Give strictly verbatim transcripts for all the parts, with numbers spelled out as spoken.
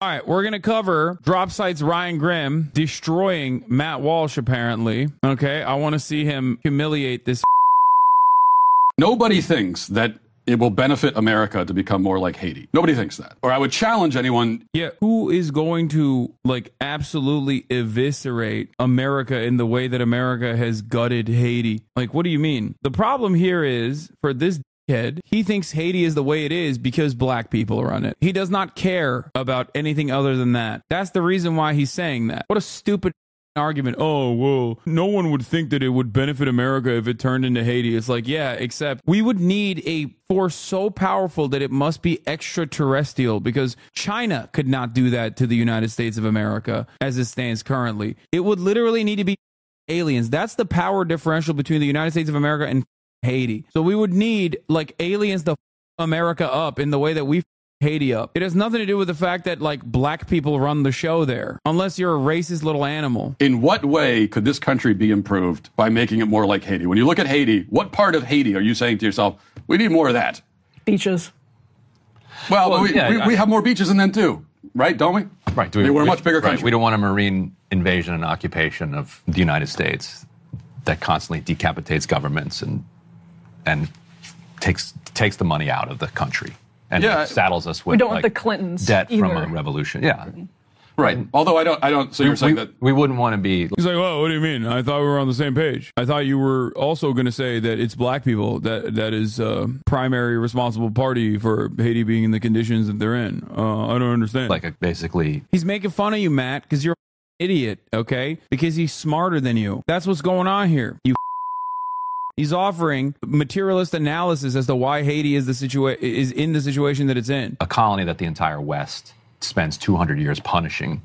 All right, we're going to cover Drop Site's Ryan Grimm destroying Matt Walsh, apparently. Okay, I want to see him humiliate this. Nobody thinks that it will benefit America to become more like Haiti. Nobody thinks that. Or I would challenge anyone. Yeah, who is going to, like, absolutely eviscerate America in the way that America has gutted Haiti? Like, what do you mean? The problem here is, for this head, he thinks Haiti is the way it is because black people run it. He does not care about anything other than that. That's the reason why he's saying that. What a stupid argument. Oh, well, no one would think that it would benefit America if it turned into Haiti. It's like, yeah, except we would need a force so powerful that it must be extraterrestrial, because China could not do that to the United States of America as it stands currently. It would literally need to be aliens. That's the power differential between the United States of America and Haiti. So we would need like aliens to f- America up in the way that we f- Haiti up. It has nothing to do with the fact that like black people run the show there, unless you're a racist little animal. In what way could this country be improved by making it more like Haiti? When you look at Haiti, what part of Haiti are you saying to yourself, we need more of that? Beaches. Well, well we, yeah, we, I, we have more beaches than them too, right? Don't we? Right. We, we're a much bigger country. Right. We don't want a marine invasion and occupation of the United States that constantly decapitates governments and and takes takes the money out of the country and Yeah. saddles us with We don't like, want the Clintons debt either. from a revolution. Yeah. Right. Although I don't, I don't. So We, you're saying we, that we wouldn't want to be. He's like, well, what do you mean? I thought we were on the same page. I thought you were also going to say that it's black people that that is uh, primary responsible party for Haiti being in the conditions that they're in. Uh, I don't understand. Like a, basically, He's making fun of you, Matt, because you're an idiot, okay? Because he's smarter than you. That's what's going on here. You He's offering materialist analysis as to why Haiti is the situa- is in the situation that it's in. a colony that the entire West spends two hundred years punishing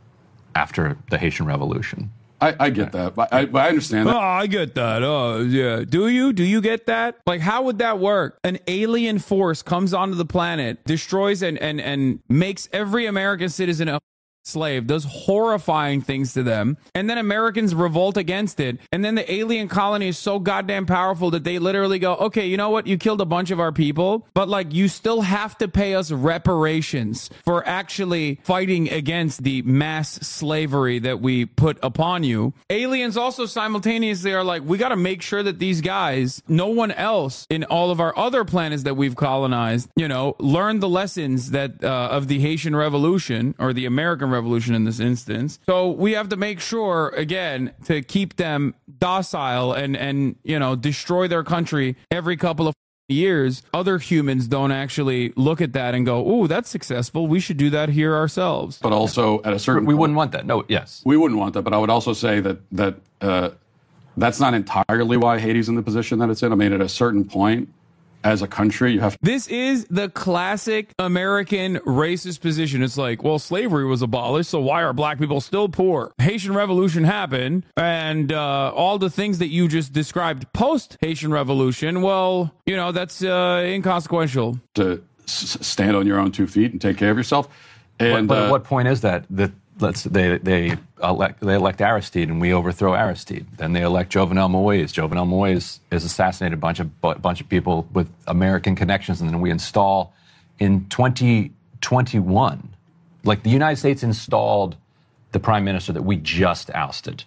after the Haitian Revolution. I, I get that. But I, but I understand Oh, that. I get that. Oh, yeah. Do you? Do you get that? Like, how would that work? An alien force comes onto the planet, destroys and, and, and makes every American citizen a slave, does horrifying things to them, and then Americans revolt against it, and then the alien colony is so goddamn powerful that they literally go, okay, you know what, you killed a bunch of our people, but like you still have to pay us reparations for actually fighting against the mass slavery that we put upon you. Aliens also simultaneously are like, we got to make sure that these guys, no one else in all of our other planets that we've colonized, you know, learn the lessons that uh, of the Haitian Revolution, or the American Revolution in this instance. So we have to make sure, again, to keep them docile and, and you know, destroy their country every couple of years. Other humans don't actually look at that and go, ooh, that's successful. We should do that here ourselves. But also at a certain We point, wouldn't want that. No, yes. we wouldn't want that. But I would also say that that uh, that's not entirely why Haiti's in the position that it's in. I mean, at a certain point, as a country, you have to. This is the classic American racist position. It's like, well, slavery was abolished, so why are black people still poor? Haitian Revolution happened, and uh, all the things that you just described post-Haitian Revolution, well, you know, that's uh, inconsequential. to s- stand on your own two feet and take care of yourself. And but, but uh, at what point is that? That let's they they elect they elect Aristide and we overthrow Aristide. Then they elect Jovenel Moïse. Jovenel Moïse is assassinated a bunch of bu- bunch of people with American connections, and then we install in twenty twenty-one, like the United States installed the prime minister that we just ousted.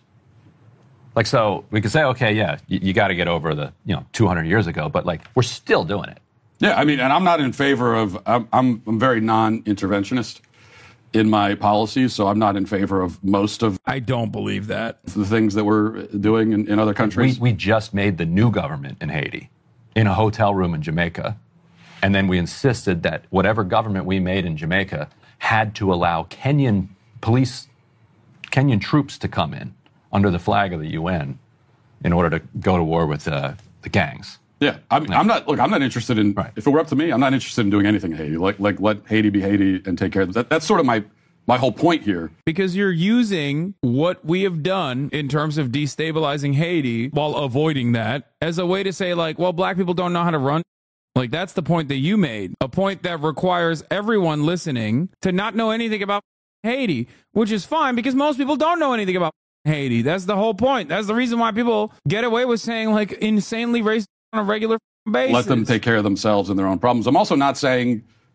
Like, so we could say, okay, yeah, you, you got to get over the, you know, two hundred years ago, but like we're still doing it. yeah, I mean, and I'm not in favor of. I'm I'm, I'm very non-interventionist in my policies, so I'm not in favor of most of I don't believe that. the things that we're doing in, in other We, countries. we just made the new government in Haiti in a hotel room in Jamaica. And then we insisted that whatever government we made in Jamaica had to allow Kenyan police, Kenyan troops to come in under the flag of the U N in order to go to war with uh, the gangs. Yeah, I'm, I'm not. Look, I'm not interested in. Right. If it were up to me, I'm not interested in doing anything in Haiti. Like, like let Haiti be Haiti and take care of that. That's sort of my my whole point here. Because you're using what we have done in terms of destabilizing Haiti while avoiding that as a way to say, like, well, black people don't know how to run. Like, that's the point that you made. A point that requires everyone listening to not know anything about Haiti, which is fine because most people don't know anything about Haiti. That's the whole point. That's the reason why people get away with saying, like, insanely racist on a regular basis. Let them take care of themselves and their own problems. I'm also not saying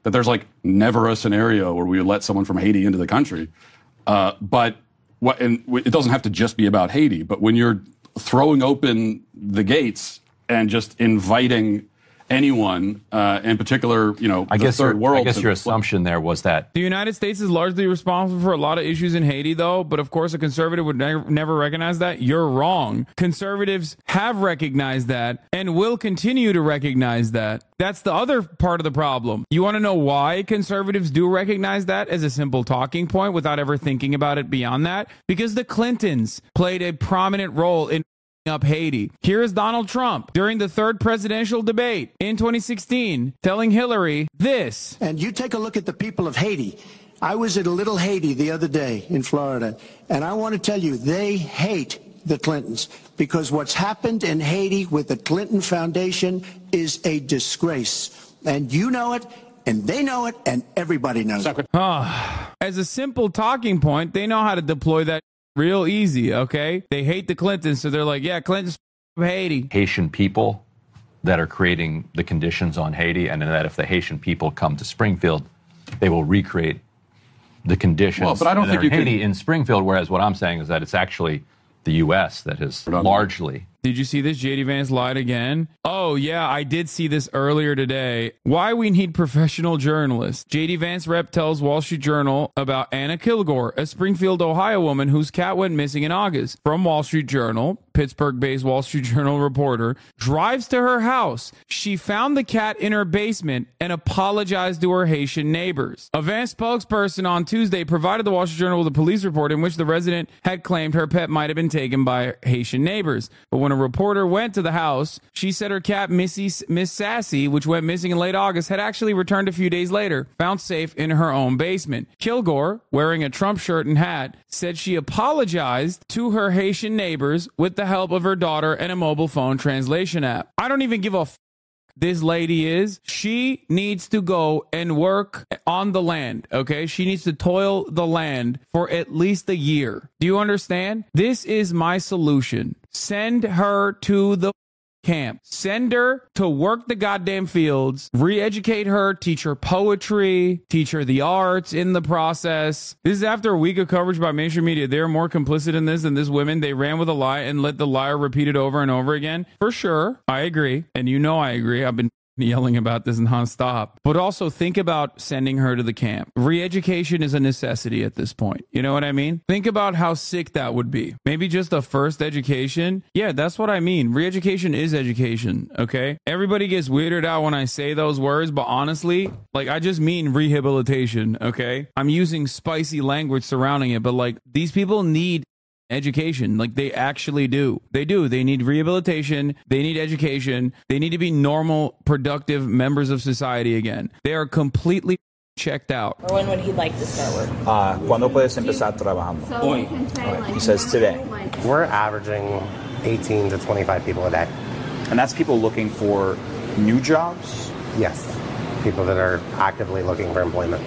that there's like never a scenario where we would let someone from Haiti into the country. Uh, but what, and it doesn't have to just be about Haiti, but when you're throwing open the gates and just inviting anyone, uh, in particular, you know, I the guess third your, world. I guess to, your assumption there was that the United States is largely responsible for a lot of issues in Haiti, though. But of course, a conservative would ne- never recognize that. You're wrong. Conservatives have recognized that and will continue to recognize that. That's the other part of the problem. You want to know why conservatives do recognize that as a simple talking point without ever thinking about it beyond that? Because the Clintons played a prominent role in up Haiti. Here is Donald Trump during the third presidential debate in twenty sixteen telling Hillary this. And you take a look at the people of Haiti. I was at a little Haiti the other day in Florida, and I want to tell you, they hate the Clintons because what's happened in Haiti with the Clinton Foundation is a disgrace. And you know it, and they know it, and everybody knows it. Oh, as a simple talking point, they know how to deploy that real easy, okay? They hate the Clintons, so they're like, yeah, Clinton's from Haiti. Haitian people that are creating the conditions on Haiti, and that if the Haitian people come to Springfield, they will recreate the conditions well, but I don't that think are you Haiti can... in Springfield, whereas what I'm saying is that it's actually the U S that has largely... Did you see this? J D Vance lied again. Oh, yeah, I did see this earlier today. Why we need professional journalists. J D Vance rep tells Wall Street Journal about Anna Kilgore, a Springfield, Ohio woman whose cat went missing in August. From Wall Street Journal, Pittsburgh-based Wall Street Journal reporter drives to her house. She found the cat in her basement and apologized to her Haitian neighbors. A Vance spokesperson on Tuesday provided the Wall Street Journal with a police report in which the resident had claimed her pet might have been taken by Haitian neighbors. But when a reporter went to the house, she said her cat, Missy, Miss Sassy, which went missing in late August, had actually returned a few days later, found safe in her own basement. Kilgore, wearing a Trump shirt and hat, said she apologized to her Haitian neighbors with the help of her daughter and a mobile phone translation app. I don't even give a f- this lady is. She needs to go and work on the land, okay? She needs to toil the land for at least a year. Do you understand? This is my solution. Send her to the camp. Send her to work the goddamn fields, re-educate her, teach her poetry, teach her the arts in the process. This is after a week of coverage by mainstream media. They're more complicit in this than this women. They ran with a lie and let the liar repeat it over and over again. For sure. I agree. And you know I agree. I've been yelling about this nonstop. But also think about sending her to the camp. Re-education is a necessity at this point. You know what I mean? Think about how sick that would be. Maybe just a first education. Yeah, that's what I mean. Re-education is education, okay? Everybody gets weirded out when I say those words, but honestly, like, I just mean rehabilitation, okay? I'm using spicy language surrounding it, but like, these people need education. Like, they actually do. They do. They need rehabilitation. They need education. They need to be normal, productive members of society again. They are completely checked out. Or when would he like to start work? Uh, ¿Cuándo puedes empezar trabajando? So we can say, like, He says today. We're averaging eighteen to twenty-five people a day. And that's people looking for new jobs? Yes. People that are actively looking for employment.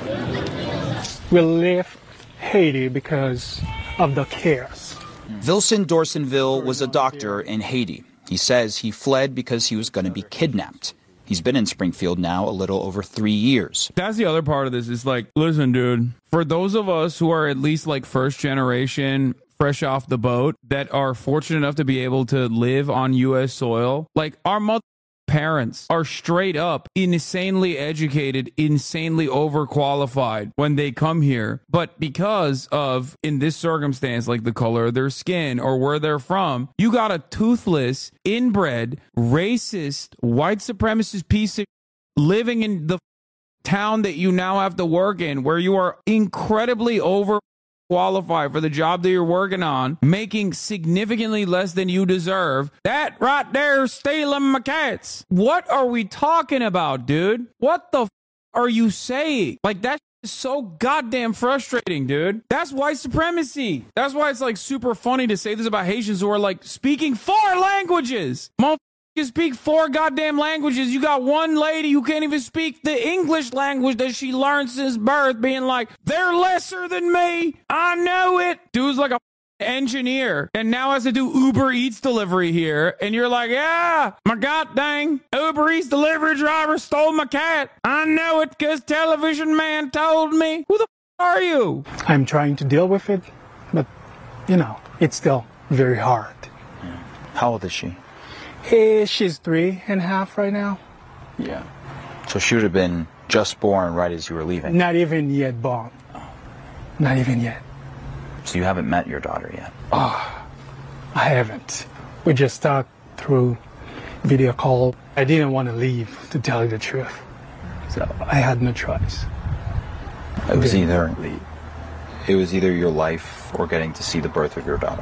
We left Haiti because of the chaos. Vilson Dorsonville was a doctor in Haiti. He says he fled because he was going to be kidnapped. He's been in Springfield now a little over three years. That's the other part of this. Is like, listen, dude, for those of us who are at least like first generation, fresh off the boat, that are fortunate enough to be able to live on U S soil, like, our mother parents are straight up insanely educated, insanely overqualified when they come here. But because of, in this circumstance, like the color of their skin or where they're from, you got a toothless, inbred, racist, white supremacist piece of living in the town that you now have to work in, where you are incredibly over qualified for the job that you're working on, making significantly less than you deserve. That right there is stealing my cats. What are we talking about, dude? What the f- are you saying? Like, that is so goddamn frustrating, dude. That's white supremacy. That's why it's like super funny to say this about Haitians who are like speaking four languages. Motherfuckers speak four goddamn languages. You got one lady who can't even speak the English language that she learned since birth, being like, they're lesser than me. I know it. Dude's like a engineer and now has to do Uber Eats delivery here. And you're like, yeah, my god dang, Uber Eats delivery driver stole my cat. I know it because television man told me. Who the f- are you? I'm trying to deal with it, but, you know, it's still very hard. Yeah. How old is she? Hey, she's three and a half right now. Yeah. So she would have been just born right as you were leaving? Not even yet born. Oh. Not even yet. So you haven't met your daughter yet? Oh, I haven't. We just talked through video call. I didn't want to leave, to tell you the truth. So I had no choice. It was either it was either your life or getting to see the birth of your daughter.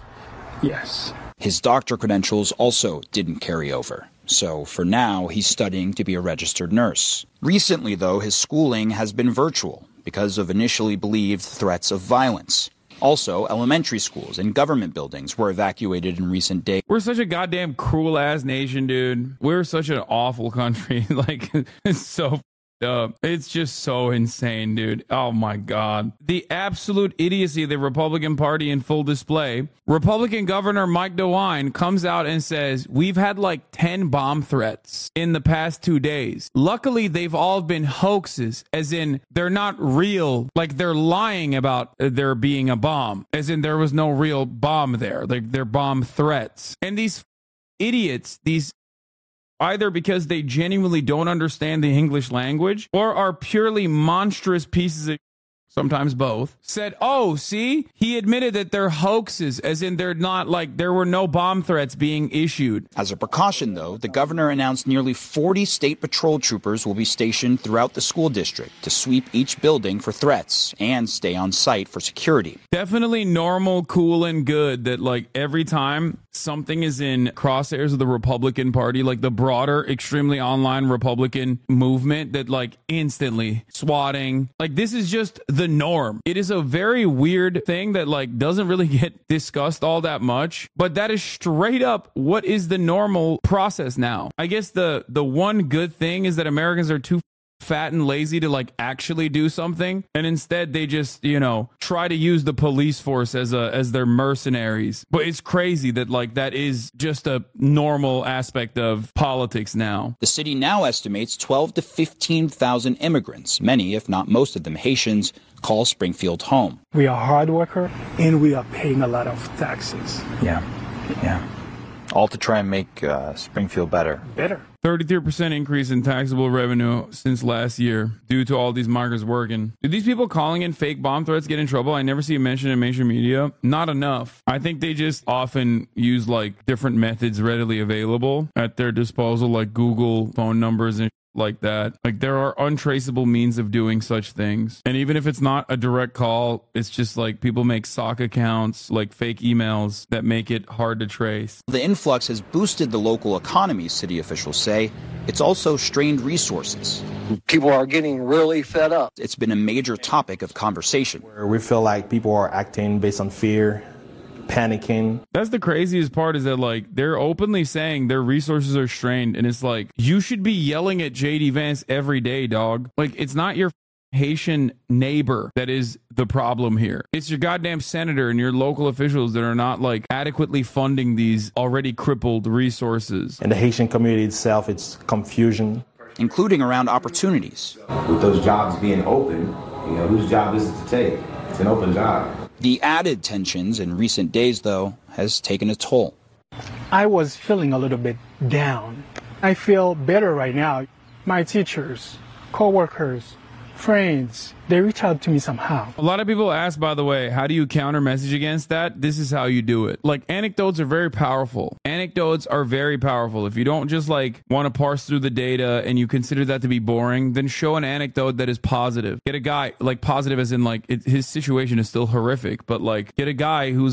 Yes. His doctor credentials also didn't carry over. So for now, he's studying to be a registered nurse. Recently, though, his schooling has been virtual because of initially believed threats of violence. Also, elementary schools and government buildings were evacuated in recent days. We're such a goddamn cruel ass nation, dude. We're such an awful country. Like, it's so up. It's just so insane, dude. Oh my God. The absolute idiocy of the Republican Party in full display. Republican Governor Mike DeWine comes out and says, we've had like ten bomb threats in the past two days. Luckily, they've all been hoaxes, as in they're not real. Like they're lying about there being a bomb, as in there was no real bomb there. Like they're bomb threats. And these idiots, these either because they genuinely don't understand the English language or are purely monstrous pieces of, sometimes both, said, oh, see, he admitted that they're hoaxes, as in they're not, like, there were no bomb threats being issued. As a precaution, though, the governor announced nearly forty state patrol troopers will be stationed throughout the school district to sweep each building for threats and stay on site for security. Definitely normal, cool, and good that, like, every time something is in crosshairs of the Republican Party, like the broader, extremely online Republican movement, that, like, instantly swatting, like, this is just the norm. It is a very weird thing that, like, doesn't really get discussed all that much, but that is straight up what is the normal process now. I guess the the one good thing is that Americans are too fat and lazy to, like, actually do something, and instead they just, you know, try to use the police force as a as their mercenaries. But it's crazy that, like, that is just a normal aspect of politics now. The city now estimates twelve to fifteen thousand immigrants, many if not most of them Haitians, call Springfield home. We are hard worker and we are paying a lot of taxes. Yeah, yeah. All to try and make uh, Springfield better. Better. thirty-three percent increase in taxable revenue since last year due to all these migrants working. Do these people calling in fake bomb threats get in trouble? I never see it mentioned in mainstream media. Not enough. I think they just often use, like, different methods readily available at their disposal, like Google phone numbers and like that. Like, there are untraceable means of doing such things. And even if it's not a direct call, it's just like people make sock accounts, like fake emails that make it hard to trace. The influx has boosted the local economy, city officials say. It's also strained resources. People are getting really fed up. It's been a major topic of conversation. Where we feel like people are acting based on fear, panicking. That's the craziest part, is that, like, they're openly saying their resources are strained, and it's like, you should be yelling at J D Vance every day, dog. Like, it's not your Haitian neighbor that is the problem here. It's your goddamn senator and your local officials that are not, like, adequately funding these already crippled resources. And the Haitian community itself, it's confusion. Including around opportunities. With those jobs being open, you know, whose job is it to take? It's an open job. The added tensions in recent days, though, has taken a toll. I was feeling a little bit down. I feel better right now. My teachers, co-workers, friends, they reach out to me somehow. A lot of people ask, by the way, how do you counter message against that? This is how you do it. Like, anecdotes are very powerful. Anecdotes are very powerful. If you don't just, like, want to parse through the data and you consider that to be boring, then show an anecdote that is positive. Get a guy, like, positive as in, like, it, his situation is still horrific, but, like, get a guy who's a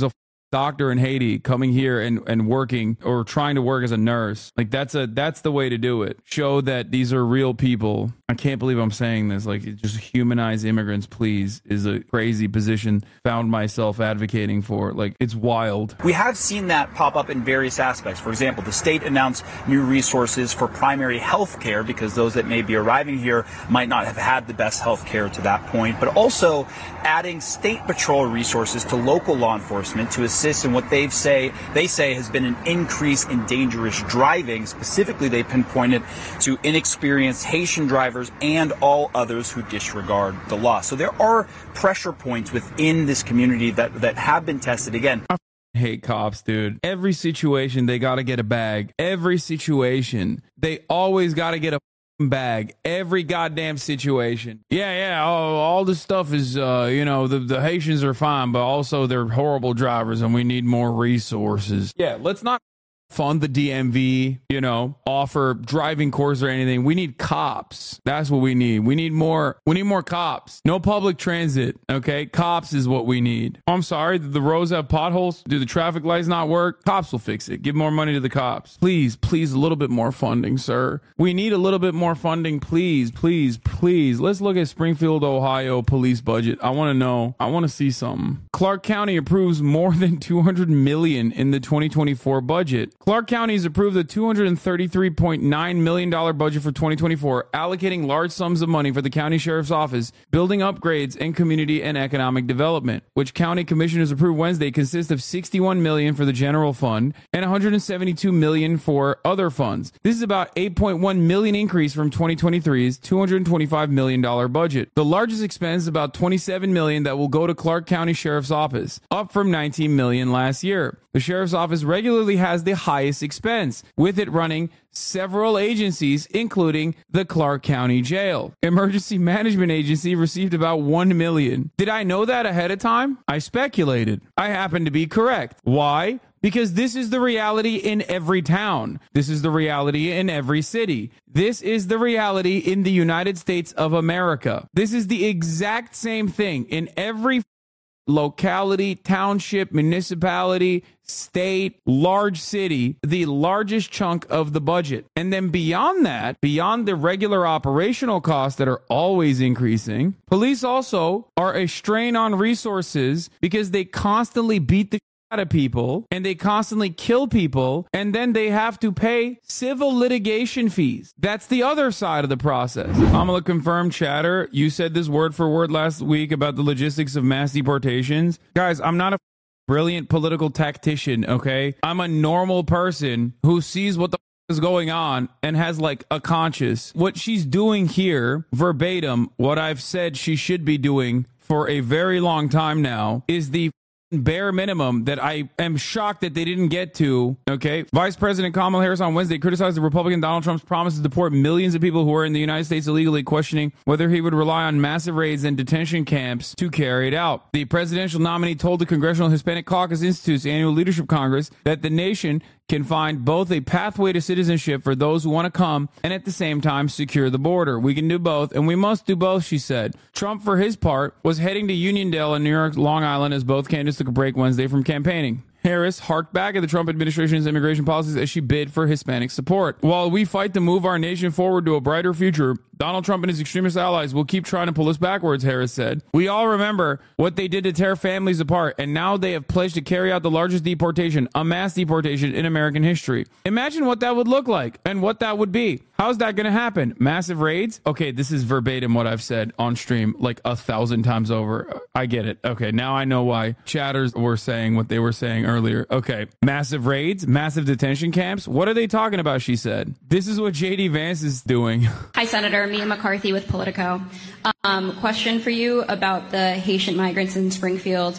doctor in Haiti coming here and, and working or trying to work as a nurse. Like that's a that's the way to do it. Show that these are real people. I can't believe I'm saying this. Like just humanize immigrants, please, is a crazy position found myself advocating for. Like it's wild. We have seen that pop up in various aspects. For example, the state announced new resources for primary health care because those that may be arriving here might not have had the best health care to that point, but also adding state patrol resources to local law enforcement to assist in what they say they say has been an increase in dangerous driving. Specifically, they pinpointed to inexperienced Haitian drivers and all others who disregard the law. So there are pressure points within this community that, that have been tested. Again, I hate cops, dude. Every situation, they got to get a bag. Every situation, they always got to get a bag. Every goddamn situation. Yeah, yeah. Oh, all this stuff is, uh, you know, the, the Haitians are fine, but also they're horrible drivers and we need more resources. Yeah, let's not fund the D M V, you know, offer driving courses or anything. We need cops. That's what we need. We need more. We need more cops. No public transit. Okay. Cops is what we need. Oh, I'm sorry. Do the roads have potholes? Do the traffic lights not work? Cops will fix it. Give more money to the cops. Please, please, a little bit more funding, sir. We need a little bit more funding. Please, please, please. Let's look at Springfield, Ohio police budget. I want to know. I want to see something. Clark County approves more than two hundred million dollars in the twenty twenty-four budget. Clark County has approved a two hundred thirty-three point nine million dollars budget for twenty twenty-four, allocating large sums of money for the county sheriff's office, building upgrades, and community and economic development, which county commissioners approved Wednesday consists of sixty-one million dollars for the general fund and one hundred seventy-two million dollars for other funds. This is about eight point one million dollars increase from twenty twenty-three's two hundred twenty-five million dollars budget. The largest expense is about twenty-seven million dollars that will go to Clark County Sheriff's Office, up from nineteen million dollars last year. The Sheriff's Office regularly has the highest expense, with it running several agencies, including the Clark County Jail. Emergency Management Agency received about one million dollars. Did I know that ahead of time? I speculated. I happen to be correct. Why? Because this is the reality in every town. This is the reality in every city. This is the reality in the United States of America. This is the exact same thing in every locality, township, municipality, state, large city, the largest chunk of the budget. And then beyond that, beyond the regular operational costs that are always increasing, police also are a strain on resources because they constantly beat the out of people and they constantly kill people, and then they have to pay civil litigation fees. That's the other side of the process. Kamala confirmed, chatter. You said this word for word last week about the logistics of mass deportations. Guys, I'm not a brilliant political tactician, okay? I'm a normal person who sees what the is going on and has like a conscience. What she's doing here, verbatim, what I've said she should be doing for a very long time now, is the bare minimum that I am shocked that they didn't get to. Okay. Vice President Kamala Harris on Wednesday criticized the Republican Donald Trump's promise to deport millions of people who are in the United States illegally, questioning whether he would rely on massive raids and detention camps to carry it out. The presidential nominee told the Congressional Hispanic Caucus Institute's annual leadership congress that the nation can find both a pathway to citizenship for those who want to come and at the same time secure the border. We can do both, and we must do both, she said. Trump, for his part, was heading to Uniondale and New York, Long Island as both candidates took a break Wednesday from campaigning. Harris harked back at the Trump administration's immigration policies as she bid for Hispanic support. While we fight to move our nation forward to a brighter future, Donald Trump and his extremist allies will keep trying to pull us backwards, Harris said. We all remember what they did to tear families apart, and now they have pledged to carry out the largest deportation, a mass deportation in American history. Imagine what that would look like and what that would be. How's that going to happen? Massive raids? Okay, this is verbatim what I've said on stream like a thousand times over. I get it. Okay, now I know why chatters were saying what they were saying earlier. Okay, massive raids, massive detention camps. What are they talking about, she said. This is what J D Vance is doing. Hi, Senator. Mia McCarthy with Politico. Um, question for you about the Haitian migrants in Springfield.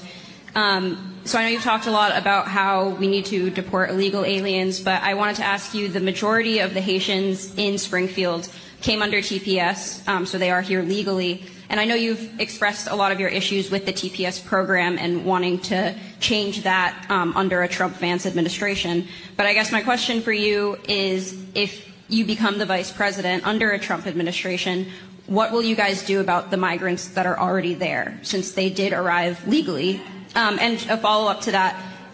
Um, so I know you've talked a lot about how we need to deport illegal aliens, but I wanted to ask you, the majority of the Haitians in Springfield came under T P S, um, so they are here legally. And I know you've expressed a lot of your issues with the T P S program and wanting to change that um, under a Trump-Vance administration. But I guess my question for you is, if you become the vice president under a Trump administration, what will you guys do about the migrants that are already there, since they did arrive legally? Um, and a follow-up to that,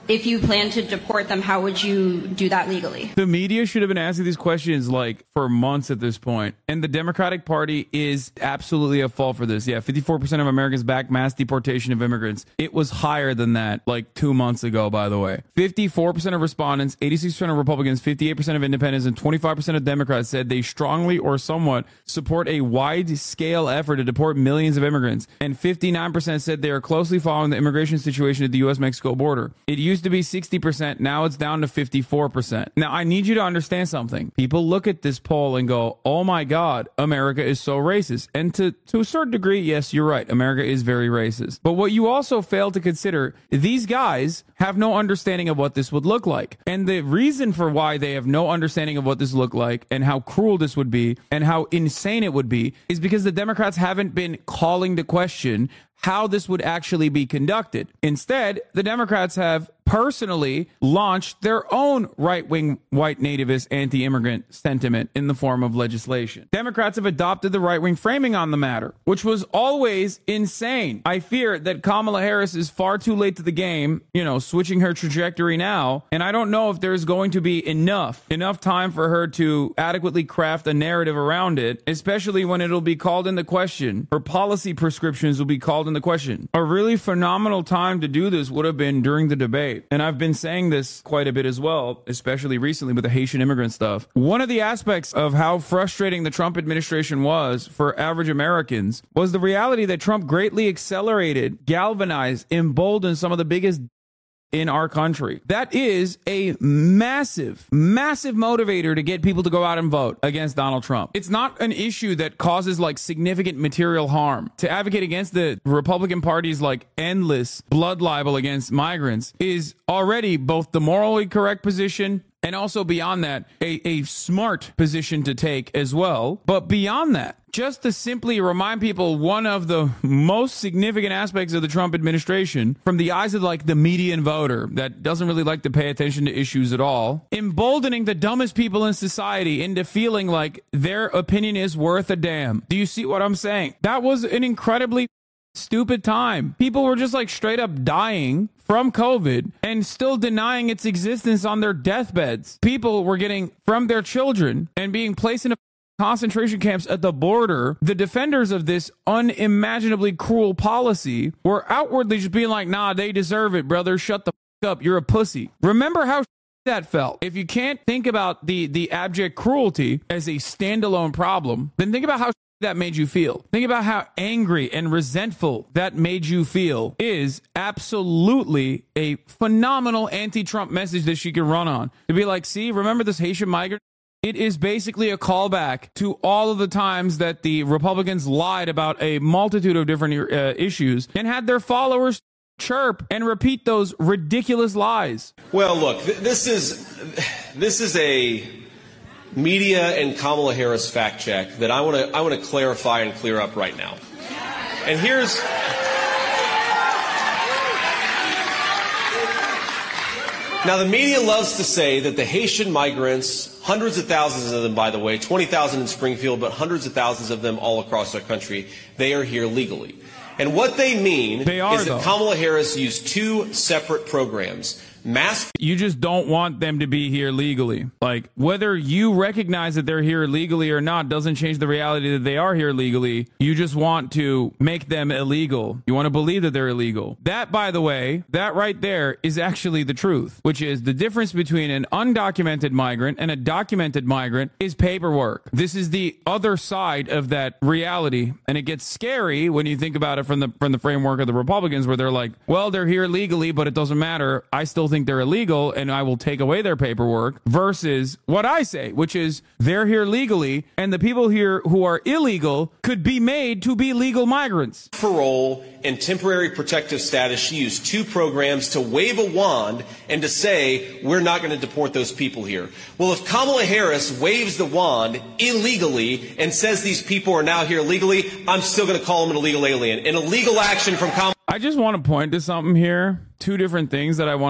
if you plan to deport them, how would you do that legally? The media should have been asking these questions like for months at this point. And the Democratic Party is absolutely at fault for this. Yeah, fifty-four percent of Americans back mass deportation of immigrants. It was higher than that like two months ago, by the way. fifty-four percent of respondents, eighty-six percent of Republicans, fifty-eight percent of independents, and twenty-five percent of Democrats said they strongly or somewhat support a wide-scale effort to deport millions of immigrants. And fifty-nine percent said they are closely following the immigration situation at the U S Mexico border. It used to be sixty percent. Now it's down to fifty-four percent. Now, I need you to understand something. People look at this poll and go, oh my God, America is so racist. And to, to a certain degree, yes, you're right. America is very racist. But what you also fail to consider, these guys have no understanding of what this would look like. And the reason for why they have no understanding of what this looked like and how cruel this would be and how insane it would be is because the Democrats haven't been calling the question how this would actually be conducted. Instead, the Democrats have personally launched their own right-wing white nativist anti-immigrant sentiment in the form of legislation. Democrats have adopted the right-wing framing on the matter, which was always insane. I fear that Kamala Harris is far too late to the game, you know, switching her trajectory now, and I don't know if there's going to be enough, enough time for her to adequately craft a narrative around it, especially when it'll be called into question. Her policy prescriptions will be called into question. A really phenomenal time to do this would have been during the debate. And I've been saying this quite a bit as well, especially recently with the Haitian immigrant stuff. One of the aspects of how frustrating the Trump administration was for average Americans was the reality that Trump greatly accelerated, galvanized, emboldened some of the biggest in our country. That is a massive, massive motivator to get people to go out and vote against Donald Trump. It's not an issue that causes like significant material harm. To advocate against the Republican Party's like endless blood libel against migrants is already both the morally correct position and also beyond that, a, a smart position to take as well. But beyond that, just to simply remind people one of the most significant aspects of the Trump administration from the eyes of like the median voter that doesn't really like to pay attention to issues at all, emboldening the dumbest people in society into feeling like their opinion is worth a damn. Do you see what I'm saying? That was an incredibly stupid time. People were just like straight up dying from COVID and still denying its existence on their deathbeds. People were getting from their children and being placed in a concentration camps at the border. The defenders of this unimaginably cruel policy were outwardly just being like, nah, they deserve it, brother. Shut the f- up. You're a pussy. Remember how that felt. If you can't think about the, the abject cruelty as a standalone problem, then think about how that made you feel. Think about how angry and resentful that made you feel is absolutely a phenomenal anti-Trump message that she could run on. To be like, see, remember this Haitian migrant? It is basically a callback to all of the times that the Republicans lied about a multitude of different uh, issues and had their followers chirp and repeat those ridiculous lies. Well, look, th- this is this is a media and Kamala Harris fact check that I want to I want to clarify and clear up right now. And here's now the media loves to say that the Haitian migrants, hundreds of thousands of them, by the way, twenty thousand in Springfield, but hundreds of thousands of them all across our country, they are here legally. And what they mean they are, is that though. Kamala Harris used two separate programs. Mass. You just don't want them to be here legally. Like, whether you recognize that they're here legally or not doesn't change the reality that they are here legally. You just want to make them illegal. You want to believe that they're illegal. That, by the way, that right there is actually the truth, which is the difference between an undocumented migrant and a documented migrant is paperwork. This is the other side of that reality. And it gets scary when you think about it from the from the framework of the Republicans, where they're like, well, they're here legally, but it doesn't matter. I still think they're illegal and I will take away their paperwork, versus what I say, which is they're here legally and the people here who are illegal could be made to be legal migrants. Parole and temporary protective status. She used two programs to wave a wand and to say, we're not going to deport those people here. Well, if Kamala Harris waves the wand illegally and says these people are now here legally, I'm still going to call them an illegal alien. An illegal action from Kamala. I just want to point to something here. Two different things that I want to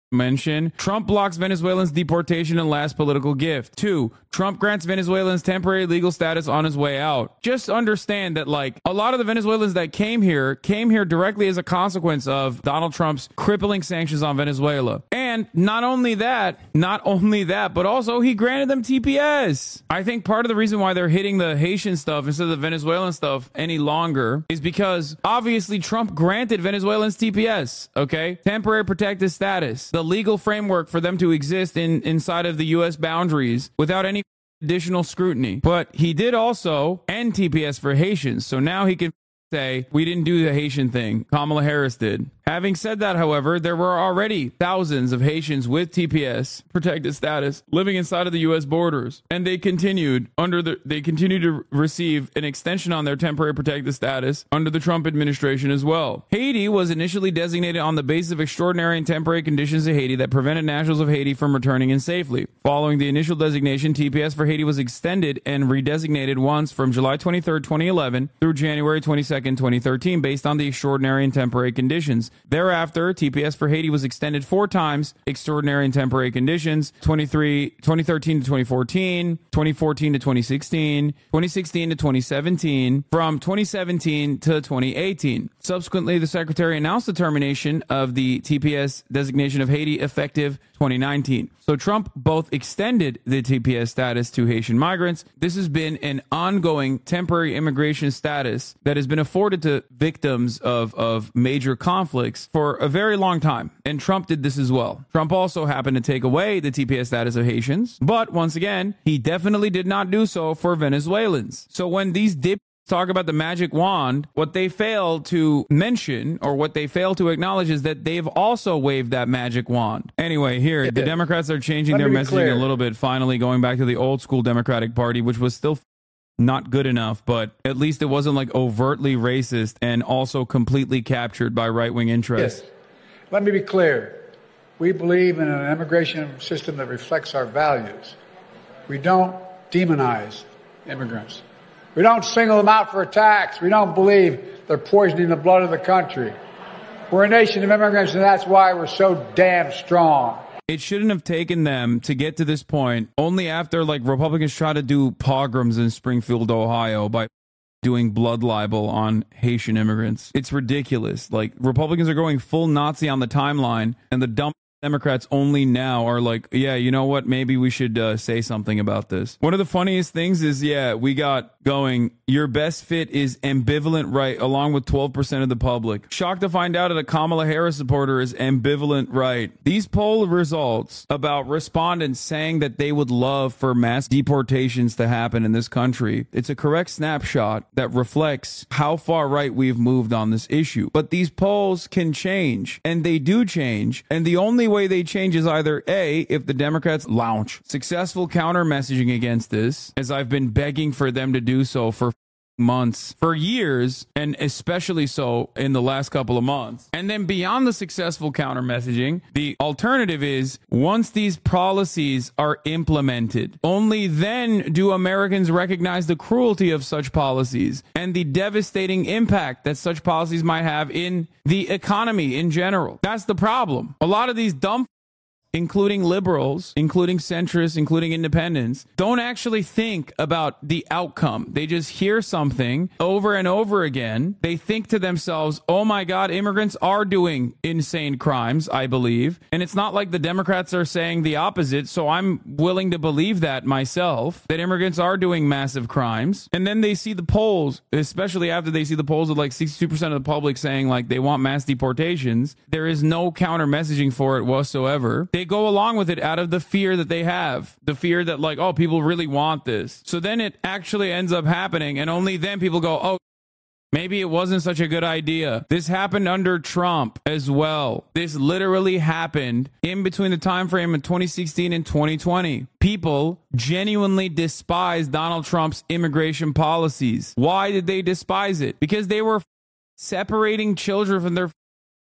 mention. Trump blocks Venezuelans' deportation and last political gift. Two, Trump grants Venezuelans temporary legal status on his way out. Just understand that, like, a lot of the Venezuelans that came here came here directly as a consequence of Donald Trump's crippling sanctions on Venezuela. And not only that, not only that, but also he granted them T P S. I think part of the reason why they're hitting the Haitian stuff instead of the Venezuelan stuff any longer is because obviously Trump granted Venezuelans T P S, okay? Temporary protected status. The legal framework for them to exist in inside of the U S boundaries without any additional scrutiny. But he did also end T P S for Haitians. So now he can say, we didn't do the Haitian thing. Kamala Harris did. Having said that, however, there were already thousands of Haitians with T P S protected status living inside of the U S borders, and they continued under the they continued to receive an extension on their temporary protected status under the Trump administration as well. Haiti was initially designated on the basis of extraordinary and temporary conditions in Haiti that prevented nationals of Haiti from returning in safely. Following the initial designation, T P S for Haiti was extended and redesignated once from July twenty-third, twenty eleven through January twenty-second, twenty thirteen based on the extraordinary and temporary conditions. Thereafter, T P S for Haiti was extended four times, extraordinary and temporary conditions, twenty-three, twenty thirteen to twenty fourteen, twenty fourteen to twenty sixteen, twenty sixteen to twenty seventeen, from twenty seventeen to twenty eighteen. Subsequently, the Secretary announced the termination of the T P S designation of Haiti effective twenty nineteen. So Trump both extended the T P S status to Haitian migrants. This has been an ongoing temporary immigration status that has been afforded to victims of, of major conflicts for a very long time. And Trump did this as well. Trump also happened to take away the T P S status of Haitians. But once again, he definitely did not do so for Venezuelans. So when these dip talk about the magic wand, what they fail to mention or what they fail to acknowledge is that they've also waved that magic wand. Anyway, here, yeah. the Democrats are changing Let their messaging clear. a little bit, finally going back to the old school Democratic Party, which was still not good enough, but at least it wasn't like overtly racist and also completely captured by right-wing interests. Yes. Let me be clear. We believe in an immigration system that reflects our values. We don't demonize immigrants. We don't single them out for attacks. We don't believe they're poisoning the blood of the country. We're a nation of immigrants, and that's why we're so damn strong. It shouldn't have taken them to get to this point only after, like, Republicans try to do pogroms in Springfield, Ohio by doing blood libel on Haitian immigrants. It's ridiculous. Like, Republicans are going full Nazi on the timeline, and the dumb Democrats only now are like, yeah, you know what? Maybe we should uh, say something about this. One of the funniest things is, yeah, we got going, your best fit is ambivalent right, along with twelve percent of the public. Shocked to find out that a Kamala Harris supporter is ambivalent right. These poll results about respondents saying that they would love for mass deportations to happen in this country, it's a correct snapshot that reflects how far right we've moved on this issue. But these polls can change, and they do change, and the only way they change is either A, if the Democrats launch successful counter messaging against this, as I've been begging for them to do so for months, for years, and especially so in the last couple of months. And then beyond the successful counter messaging, the alternative is once these policies are implemented, only then do Americans recognize the cruelty of such policies and the devastating impact that such policies might have in the economy in general. That's the problem. A lot of these dumb including liberals, including centrists, including independents, don't actually think about the outcome. They just hear something over and over again. They think to themselves, oh my God, immigrants are doing insane crimes, I believe. And it's not like the Democrats are saying the opposite, so I'm willing to believe that myself, that immigrants are doing massive crimes. And then they see the polls, especially after they see the polls of like sixty-two percent of the public saying like they want mass deportations. There is no counter messaging for it whatsoever. They go along with it out of the fear that they have, the fear that like, oh, people really want this. So then it actually ends up happening, and only then people go, oh, maybe it wasn't such a good idea. This happened under Trump as well. This literally happened in between the time frame of twenty sixteen and twenty twenty. People genuinely despised Donald Trump's immigration policies. Why did they despise it? Because they were separating children from their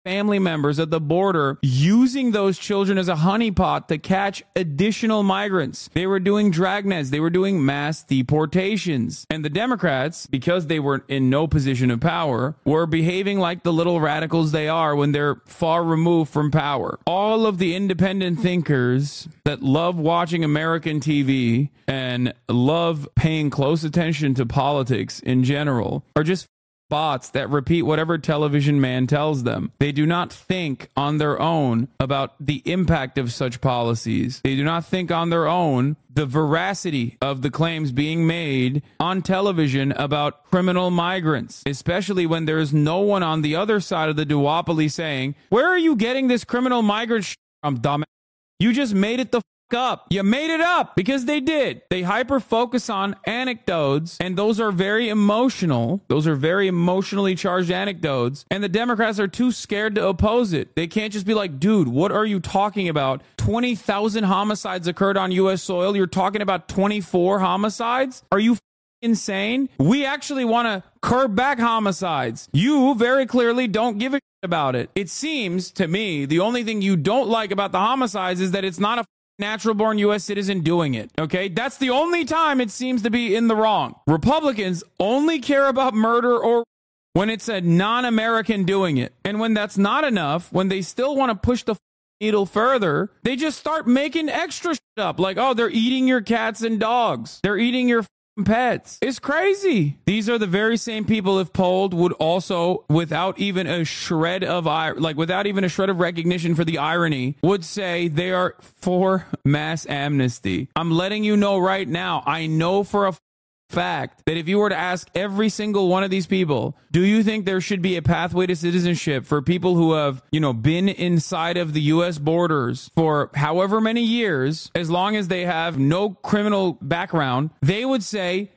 family members at the border using those children as a honeypot to catch additional migrants. They were doing dragnets. They were doing mass deportations. And the Democrats, because they were in no position of power, were behaving like the little radicals they are when they're far removed from power. All of the independent thinkers that love watching American T V and love paying close attention to politics in general are just bots that repeat whatever television man tells them. They do not think on their own about the impact of such policies. They do not think on their own the veracity of the claims being made on television about criminal migrants, especially when there is no one on the other side of the duopoly saying, where are you getting this criminal migrant sh- from, dumbass? You just made it the up. You made it up because they did. They hyper focus on anecdotes, and those are very emotional. Those are very emotionally charged anecdotes, and the Democrats are too scared to oppose it. They can't just be like, dude, what are you talking about? twenty thousand homicides occurred on U S soil. You're talking about twenty-four homicides? Are you insane? We actually want to curb back homicides. You very clearly don't give a shit about it. It seems to me the only thing you don't like about the homicides is that it's not a natural-born U S citizen doing it, okay? That's the only time it seems to be in the wrong. Republicans only care about murder or when it's a non-American doing it. And when that's not enough, when they still want to push the needle further, they just start making extra shit up. Like, oh, they're eating your cats and dogs. They're eating your pets. It's crazy. These are the very same people, if polled, would also, without even a shred of like without even a shred of recognition for the irony, would say they are for mass amnesty. I'm letting you know right now, I know for a fact that if you were to ask every single one of these people, do you think there should be a pathway to citizenship for people who have, you know, been inside of the U S borders for however many years, as long as they have no criminal background, they would say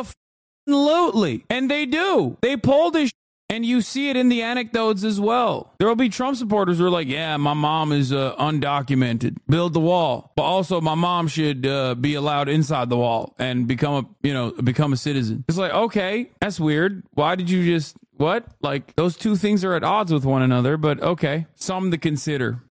absolutely. And they do. They polled this. And you see it in the anecdotes as well. There will be Trump supporters who are like, yeah, my mom is uh, undocumented. Build the wall. But also my mom should uh, be allowed inside the wall and become a, you know, become a citizen. It's like, okay, that's weird. Why did you just, what? Like, those two things are at odds with one another, but okay. Something to consider.